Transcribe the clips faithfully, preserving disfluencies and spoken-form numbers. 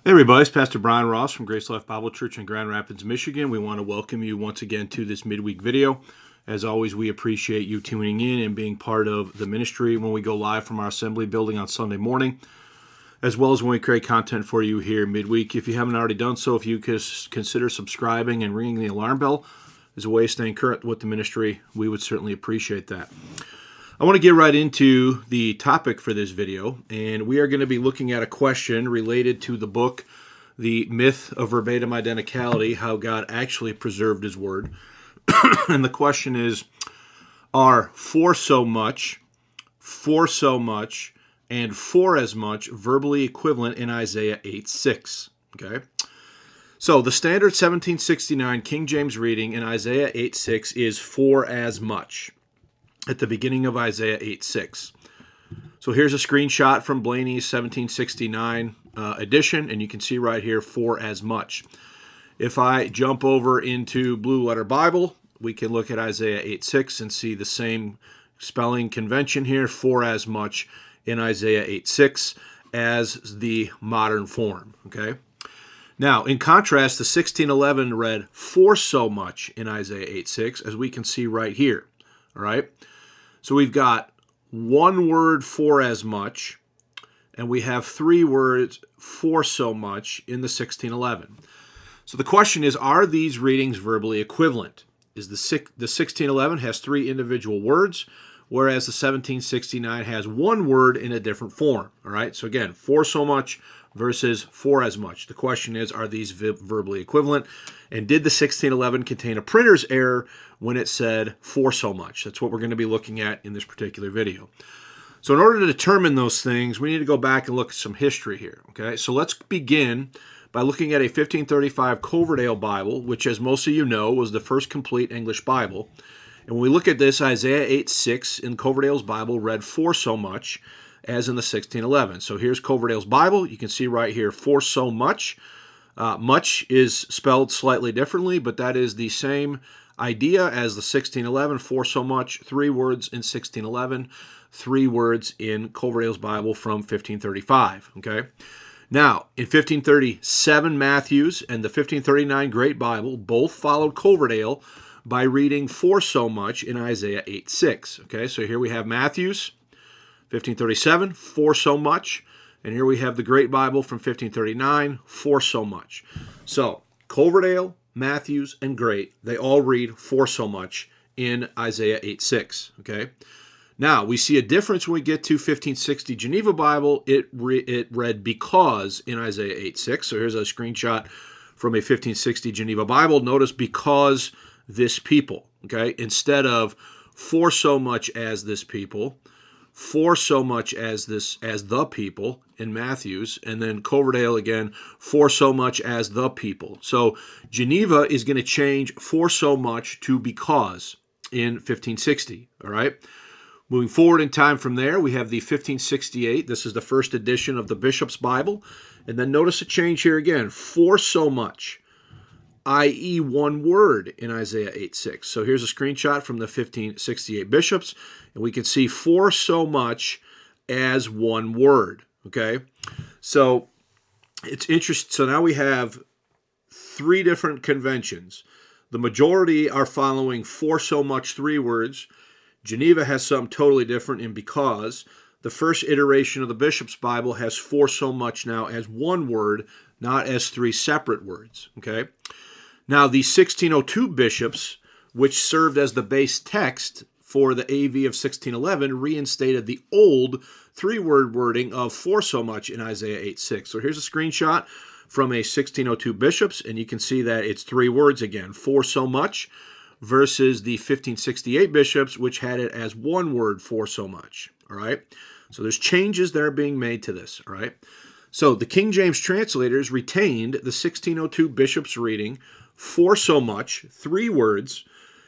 Hey everybody, it's Pastor Brian Ross from Grace Life Bible Church in Grand Rapids, Michigan. We want to welcome you once again to this midweek video. As always, we appreciate you tuning in and being part of the ministry when we go live from our assembly building on Sunday morning, as well as when we create content for you here midweek. If you haven't already done so, if you could consider subscribing and ringing the alarm bell as a way of staying current with the ministry, we would certainly appreciate that. I want to get right into the topic for this video, and we are going to be looking at a question related to the book, The Myth of Verbatim Identicality, How God Actually Preserved His Word. And the question is, are for so much, for so much, and for as much verbally equivalent in Isaiah eight six? Okay? So the standard seventeen sixty-nine King James reading in Isaiah eight six is for as much, at the beginning of Isaiah eight six. So here's a screenshot from Blaney's seventeen sixty-nine uh, edition, and you can see right here, for as much. If I jump over into Blue Letter Bible, we can look at Isaiah eight six and see the same spelling convention here, for as much in Isaiah eight six as the modern form, okay? Now, in contrast, the sixteen eleven read for so much in Isaiah eight six, as we can see right here, all right? So we've got one word for as much, and we have three words for so much in the sixteen eleven. So the question is, are these readings verbally equivalent? Is the the sixteen eleven has three individual words, whereas the seventeen sixty-nine has one word in a different form. All right. So again, for so much versus for as much. The question is, are these verbally equivalent? And did the sixteen eleven contain a printer's error when it said for so much? That's what we're going to be looking at in this particular video. So in order to determine those things, we need to go back and look at some history here. Okay, so let's begin by looking at a fifteen thirty-five Coverdale Bible, which, as most of you know, was the first complete English Bible. And when we look at this, Isaiah eight six in Coverdale's Bible read for so much as in the sixteen eleven. So here's Coverdale's Bible. You can see right here, for so much. Uh, much is spelled slightly differently, but that is the same idea as the sixteen eleven, for so much, three words in sixteen eleven, three words in Coverdale's Bible from fifteen thirty-five, okay? Now, in fifteen thirty-seven, Matthews and the fifteen thirty-nine Great Bible both followed Coverdale by reading for so much in Isaiah eight six, okay? So here we have Matthews, fifteen thirty-seven, for so much, and here we have the Great Bible from fifteen thirty-nine, for so much. So, Coverdale, Matthews, and Great, they all read for so much in Isaiah eight six, okay? Now, we see a difference when we get to fifteen sixty Geneva Bible. It, re- it read because in Isaiah eight six. So here's a screenshot from a fifteen sixty Geneva Bible. Notice because this people, okay? Instead of for so much as this people, for so much as this as the people in Matthews, and then Coverdale again, for so much as the people. So Geneva is going to change for so much to because in fifteen sixty, all right? Moving forward in time from there, we have the fifteen sixty-eight. This is the first edition of the Bishop's Bible. And then notice a change here again, for so much, that is one word in Isaiah eight six. So here's a screenshot from the fifteen sixty-eight Bishops, and we can see for so much as one word, okay? So it's interesting. So now we have three different conventions. The majority are following for so much, three words. Geneva has something totally different in because. The first iteration of the Bishop's Bible has for so much now as one word, not as three separate words, okay? Now, the sixteen oh two Bishops, which served as the base text for the A V of sixteen eleven, reinstated the old three-word wording of for so much in Isaiah eight six. So here's a screenshot from a sixteen oh two Bishops, and you can see that it's three words again, for so much, versus the fifteen sixty-eight Bishops, which had it as one word, for so much, all right? So there's changes that are being made to this, all right? So the King James translators retained the sixteen oh two Bishops reading for so much, three words,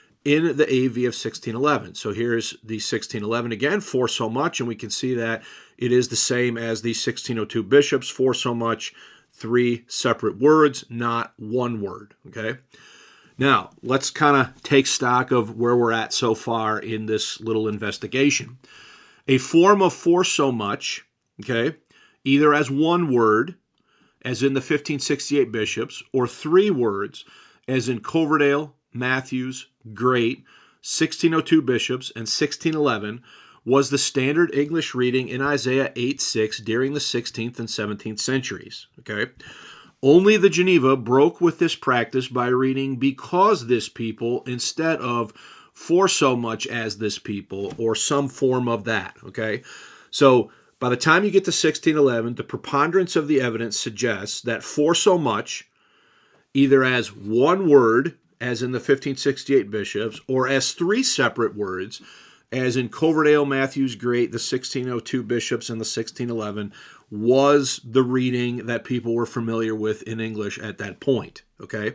in the A V of sixteen eleven. So here's the sixteen eleven again, for so much, and we can see that it is the same as the sixteen oh two Bishops, for so much, three separate words, not one word, okay? Now, let's kind of take stock of where we're at so far in this little investigation. A form of for so much, okay, either as one word as in the fifteen sixty-eight bishops, or three words, as in Coverdale, Matthews, Great, sixteen oh two bishops, and sixteen eleven, was the standard English reading in Isaiah eight six during the sixteenth and seventeenth centuries. Okay? Only the Geneva broke with this practice by reading because this people instead of for so much as this people or some form of that. Okay? So by the time you get to sixteen eleven, the preponderance of the evidence suggests that for so much, either as one word, as in the fifteen sixty-eight bishops, or as three separate words, as in Coverdale, Matthews, Great, the sixteen oh two bishops, and the sixteen eleven, was the reading that people were familiar with in English at that point. Okay?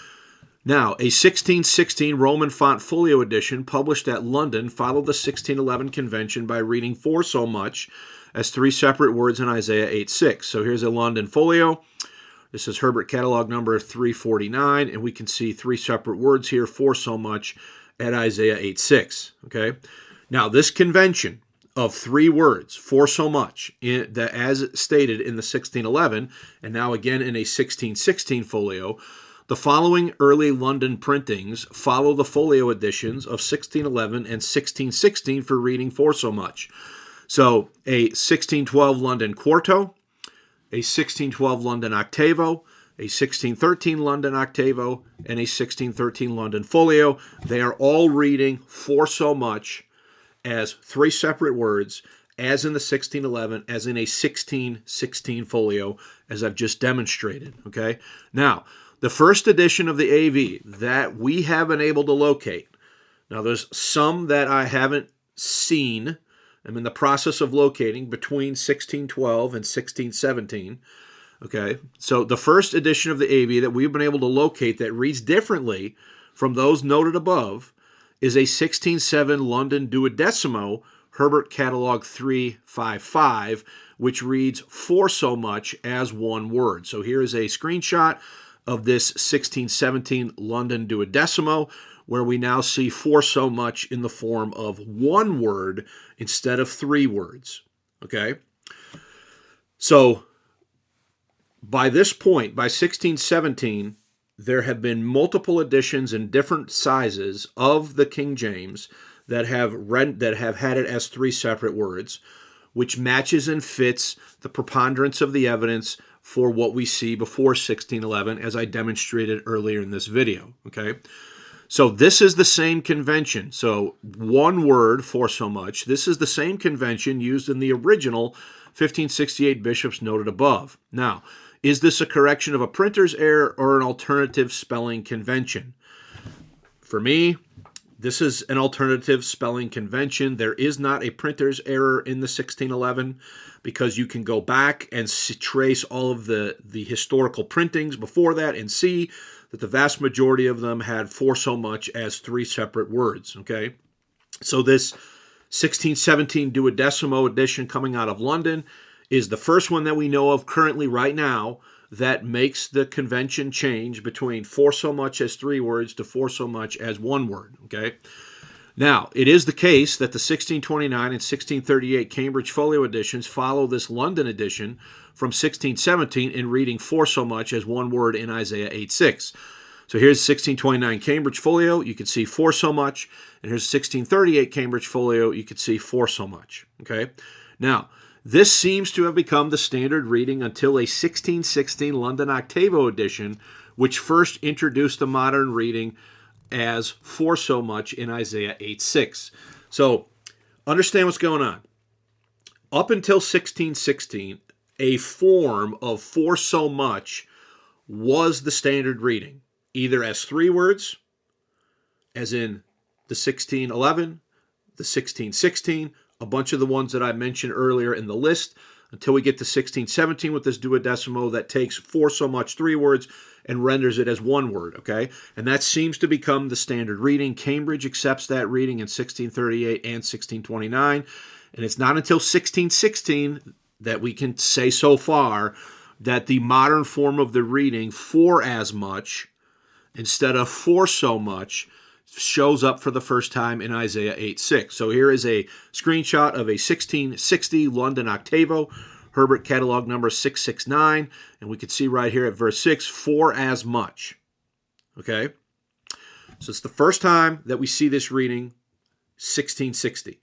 Now, a sixteen sixteen Roman font folio edition published at London followed the sixteen eleven convention by reading for so much as three separate words in Isaiah eight six. So here's a London folio. This is Herbert catalog number three forty-nine, and we can see three separate words here for so much at Isaiah eight six. Okay? Now, this convention of three words for so much, in, that as stated in the sixteen eleven, and now again in a sixteen sixteen folio, the following early London printings follow the folio editions of sixteen eleven and sixteen sixteen for reading for so much. So a sixteen twelve London quarto, a sixteen twelve London octavo, a sixteen thirteen London octavo, and a sixteen thirteen London folio. They are all reading for so much as three separate words, as in the sixteen eleven, as in a sixteen sixteen folio, as I've just demonstrated. Okay? Now, the first edition of the A V that we have been able to locate, now there's some that I haven't seen, I'm in the process of locating between sixteen twelve and sixteen seventeen. Okay, so the first edition of the A V that we've been able to locate that reads differently from those noted above is a sixteen seven London Duodecimo, Herbert Catalog three fifty-five, which reads for so much as one word. So here is a screenshot of this sixteen seventeen London Duodecimo, where we now see for so much in the form of one word instead of three words. Okay? So by this point, by sixteen seventeen, there have been multiple editions in different sizes of the King James that have read, that have had it as three separate words, which matches and fits the preponderance of the evidence for what we see before sixteen eleven, as I demonstrated earlier in this video. Okay? So this is the same convention. So one word for so much. This is the same convention used in the original fifteen sixty-eight bishops noted above. Now, is this a correction of a printer's error or an alternative spelling convention? For me, this is an alternative spelling convention. There is not a printer's error in the sixteen eleven because you can go back and trace all of the, the historical printings before that and see that the vast majority of them had for so much as three separate words, okay? So this sixteen seventeen Duodecimo edition coming out of London is the first one that we know of currently right now that makes the convention change between for so much as three words to for so much as one word, okay? Now, it is the case that the sixteen twenty-nine and sixteen thirty-eight Cambridge Folio editions follow this London edition from sixteen seventeen in reading for so much as one word in Isaiah eight six. So here's sixteen twenty-nine Cambridge Folio, you can see for so much, and here's sixteen thirty-eight Cambridge Folio, you can see for so much, okay? Now, this seems to have become the standard reading until a sixteen sixteen London Octavo edition, which first introduced the modern reading as for so much in Isaiah eight six. So, understand what's going on. Up until sixteen sixteen, a form of for so much was the standard reading, either as three words, as in the sixteen eleven, the sixteen sixteen, a bunch of the ones that I mentioned earlier in the list, until we get to sixteen seventeen with this Duodecimo that takes for so much three words and renders it as one word, okay? And that seems to become the standard reading. Cambridge accepts that reading in sixteen thirty-eight and sixteen twenty-nine, and it's not until sixteen sixteen that we can say so far that the modern form of the reading for as much instead of for so much shows up for the first time in Isaiah eight six. So here is a screenshot of a sixteen sixty London Octavo, Herbert catalog number six six nine, and we can see right here at verse six, for as much. Okay? So it's the first time that we see this reading, sixteen sixty.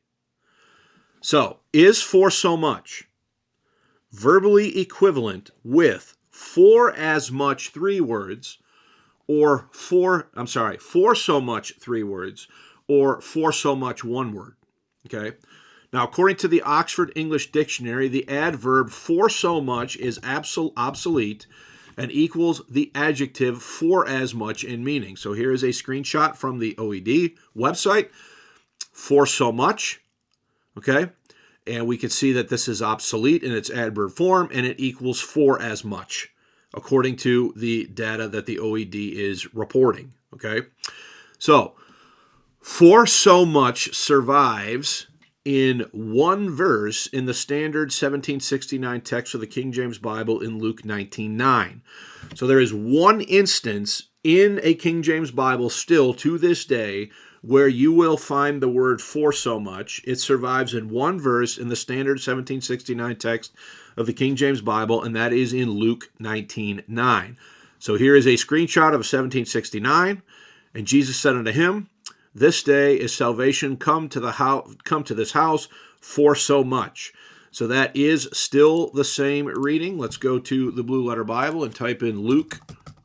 So, is for so much verbally equivalent with for as much three words, or for, I'm sorry, for so much three words, or for so much one word? Okay? Now, according to the Oxford English Dictionary, the adverb for so much is absol- obsolete and equals the adjective for as much in meaning. So here is a screenshot from the O E D website, for so much, okay? And we can see that this is obsolete in its adverb form, and it equals for as much, according to the data that the O E D is reporting, okay? So, for so much survives in one verse in the standard seventeen sixty-nine text of the King James Bible in Luke nineteen nine. So there is one instance in a King James Bible still to this day where you will find the word for so much. It survives in one verse in the standard seventeen sixty-nine text of the King James Bible, and that is in Luke nineteen nine. So here is a screenshot of seventeen sixty-nine. And Jesus said unto him, this day is salvation come to the house, come to this house for so much. So that is still the same reading. Let's go to the Blue Letter Bible and type in Luke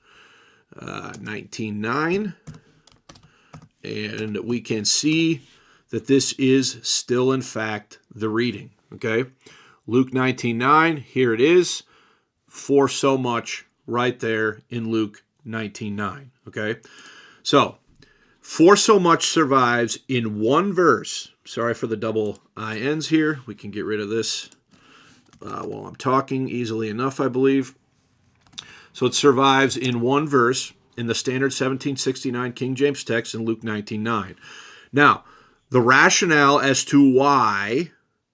uh, nineteen nine. And we can see that this is still, in fact, the reading. Okay? Luke nineteen nine, here it is, for so much, right there in Luke nineteen nine. Okay? So, for so much survives in one verse. Sorry for the double I N's here. We can get rid of this uh, while I'm talking easily enough, I believe. So it survives in one verse in the standard seventeen sixty-nine King James text in Luke nineteen nine. Now, the rationale as to why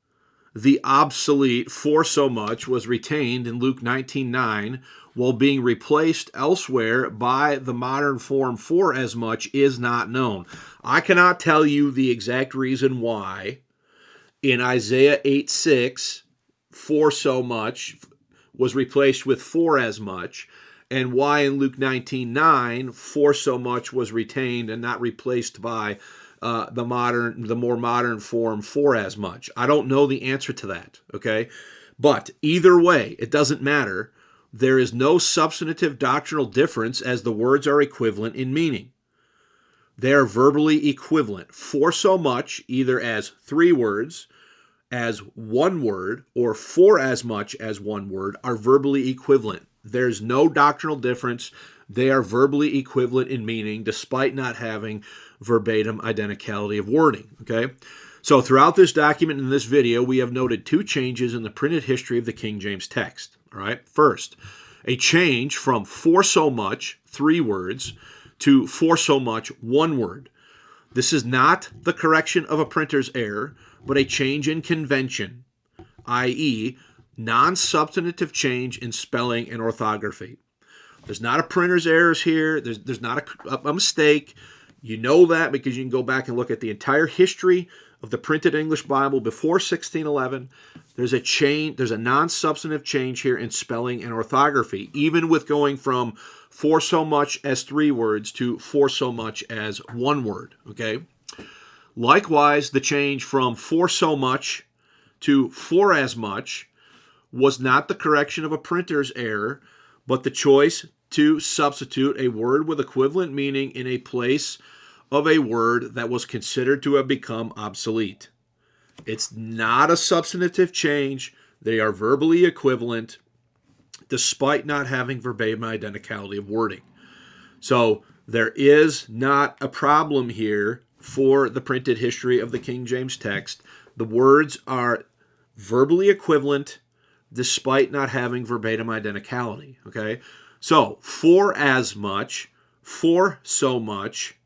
the obsolete for so much was retained in Luke nineteen nine while being replaced elsewhere by the modern form for as much is not known. I cannot tell you the exact reason why in Isaiah eight six, for so much was replaced with for as much, and why in Luke nineteen nine, for so much was retained and not replaced by uh, the modern, the more modern form for as much. I don't know the answer to that, okay? But either way, it doesn't matter. There is no substantive doctrinal difference as the words are equivalent in meaning. They are verbally equivalent. For so much, either as three words, as one word, or for as much as one word, are verbally equivalent. There's no doctrinal difference. They are verbally equivalent in meaning, despite not having verbatim identicality of wording. Okay? So throughout this document in this video, we have noted two changes in the printed history of the King James text. All right. First, a change from for so much, three words, to for so much, one word. This is not the correction of a printer's error, but a change in convention, that is, non-substantive change in spelling and orthography. There's not a printer's errors here. There's, there's not a, a mistake. You know that because you can go back and look at the entire history of the printed English Bible before sixteen eleven. There's a change, there's a non-substantive change here in spelling and orthography, even with going from for so much as three words to for so much as one word, okay? Likewise, the change from for so much to for as much was not the correction of a printer's error, but the choice to substitute a word with equivalent meaning in a place of a word that was considered to have become obsolete. It's not a substantive change. They are verbally equivalent, despite not having verbatim identicality of wording. So there is not a problem here for the printed history of the King James text. The words are verbally equivalent, despite not having verbatim identicality. Okay? So, for as much, for so much,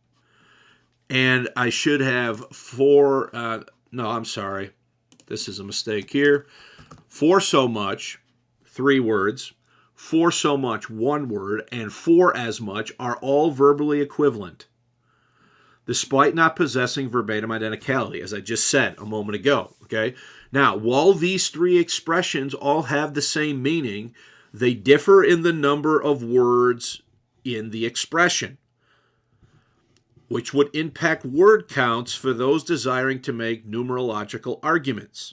and I should have for, uh, no, I'm sorry. This is a mistake here. For so much, three words. For so much, one word. And for as much are all verbally equivalent, despite not possessing verbatim identicality, as I just said a moment ago. Okay? Now, while these three expressions all have the same meaning, they differ in the number of words in the expression, which would impact word counts for those desiring to make numerological arguments.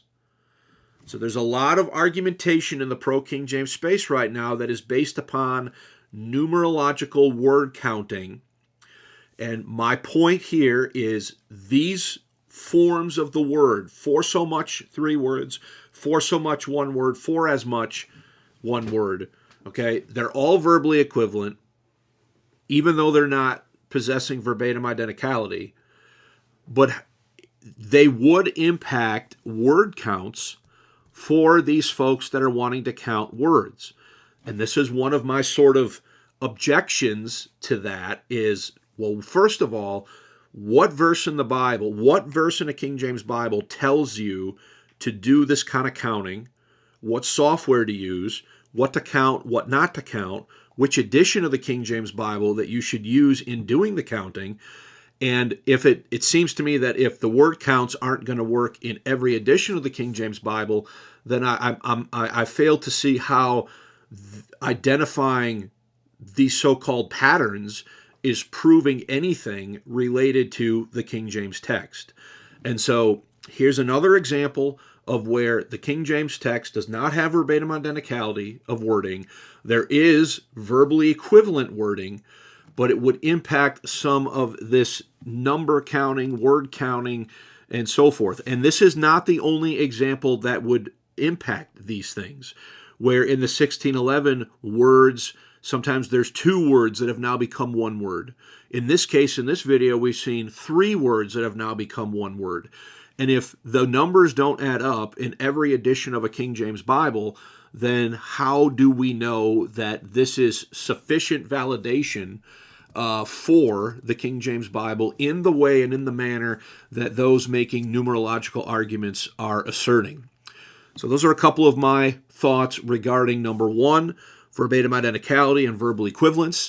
So there's a lot of argumentation in the pro-King James space right now that is based upon numerological word counting. And my point here is these forms of the word, for so much, three words, for so much, one word, for as much, one word, okay? They're all verbally equivalent, even though they're not possessing verbatim identicality, but they would impact word counts for these folks that are wanting to count words. And this is one of my sort of objections to that is, well, first of all, what verse in the Bible, what verse in a King James Bible tells you to do this kind of counting, what software to use, what to count, what not to count, which edition of the King James Bible that you should use in doing the counting. And if it, it seems to me that if the word counts aren't going to work in every edition of the King James Bible, then I, I'm, I, I fail to see how th- identifying these so-called patterns is proving anything related to the King James text. And so here's another example of where the King James text does not have verbatim identicality of wording. There is verbally equivalent wording, but it would impact some of this number counting, word counting, and so forth. And this is not the only example that would impact these things, where in the sixteen eleven words, sometimes there's two words that have now become one word. In this case, in this video, we've seen three words that have now become one word. And if the numbers don't add up in every edition of a King James Bible, then how do we know that this is sufficient validation uh, for the King James Bible in the way and in the manner that those making numerological arguments are asserting? So those are a couple of my thoughts regarding, number one, verbatim identicality and verbal equivalence,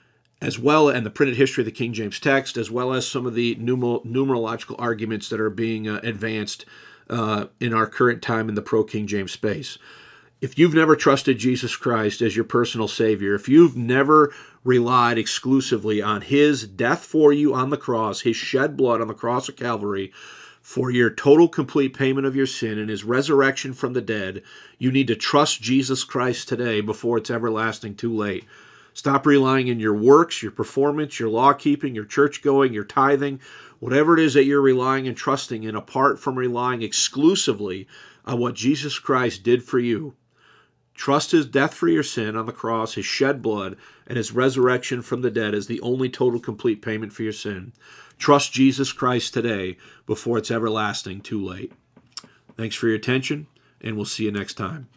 as well, and the printed history of the King James text, as well as some of the numer- numerological arguments that are being uh, advanced uh, in our current time in the pro-King James space. If you've never trusted Jesus Christ as your personal Savior, if you've never relied exclusively on His death for you on the cross, His shed blood on the cross of Calvary, for your total complete payment of your sin and His resurrection from the dead, you need to trust Jesus Christ today before it's everlasting too late. Stop relying on your works, your performance, your law-keeping, your church-going, your tithing, whatever it is that you're relying and trusting in, apart from relying exclusively on what Jesus Christ did for you. Trust His death for your sin on the cross, His shed blood, and His resurrection from the dead as the only total complete payment for your sin. Trust Jesus Christ today before it's everlasting too late. Thanks for your attention, and we'll see you next time.